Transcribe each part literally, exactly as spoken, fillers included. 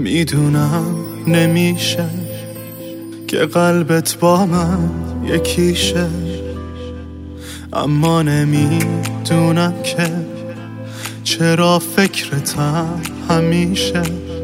میدونم نمیشه که قلبت با من یکیشه، اما نمیدونم که چرا فکرتم همیشه.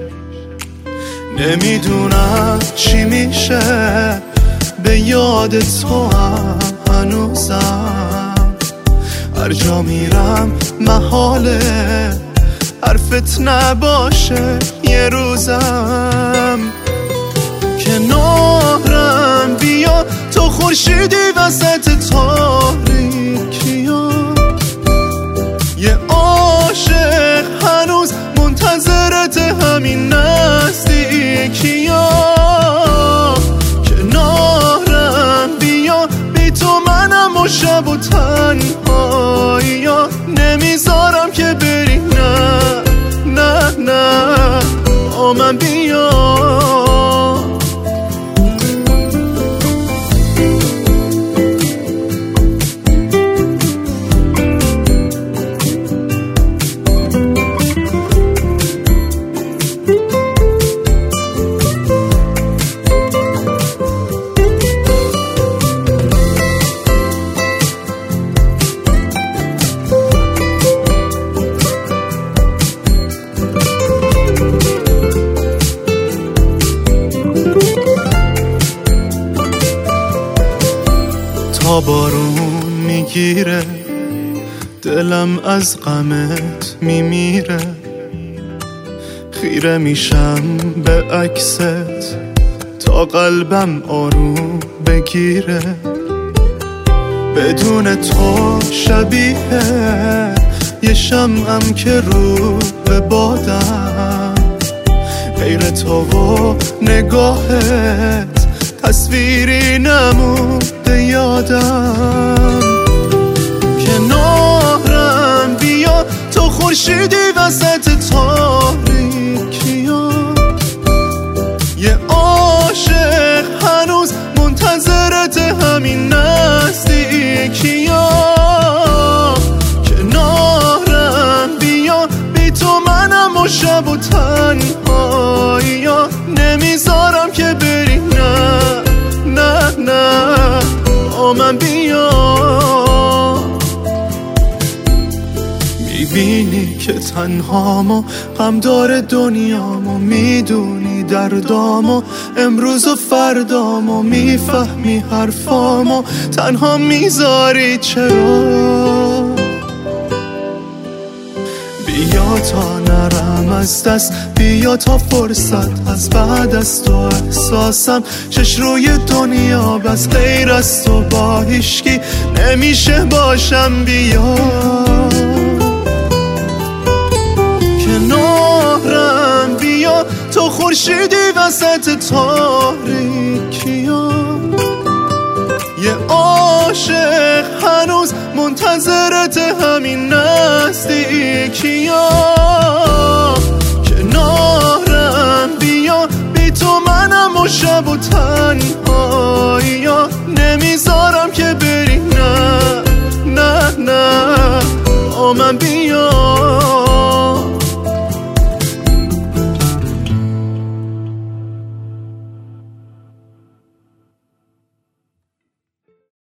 نمیدونم چی میشه به یاد تو هم هنوزم، هر جا میرم محاله حرفت نباشه یه روزم. کنارم بیا تو خورشیدی وسط تاریکیا، یه عاشق هنوز منتظرت همین نزدیکیا. کنارم بیا بی تو منم و شب و تنهاییا، نمیذارم که بری، نه نه نه با من بیا. تا بارون میگیره دلم از غمت میمیره، خیره میشم به عکست تا قلبم آروم بگیره. بدون تو شبیه یه شمعم که رو به بادم، غیر تو و نگاهت تصویری نمونده یادم. کنارم بیا تو خورشیدی وسط تاریکیا، یه عاشق هنوز منتظرت همین نزدیکیا. کنارم بیا بی تو منم و شب و تنهاییا، نمیذارم که بری، نه نه نه با من بیا. میبینی که تنهامو غم داره دنیامو، میدونی دردامو امروز و فردامو، میفهمی حرفامو تنها میذاری چرا. بیا تا نرم از دست، بیا تا فرصت از بعد از تو احساسم چش روی دنیا بس غیر از تو با هیشکی نمیشه باشم. بیا کنارم بیا تو خورشیدی وسط تاریکیا، یه عاشق هنوز منتظرت همین نزدیکیا. کنارم بیا بی تو منم و شب و تنهاییا، نمیذارم که بری، نه نه نه با من بیا.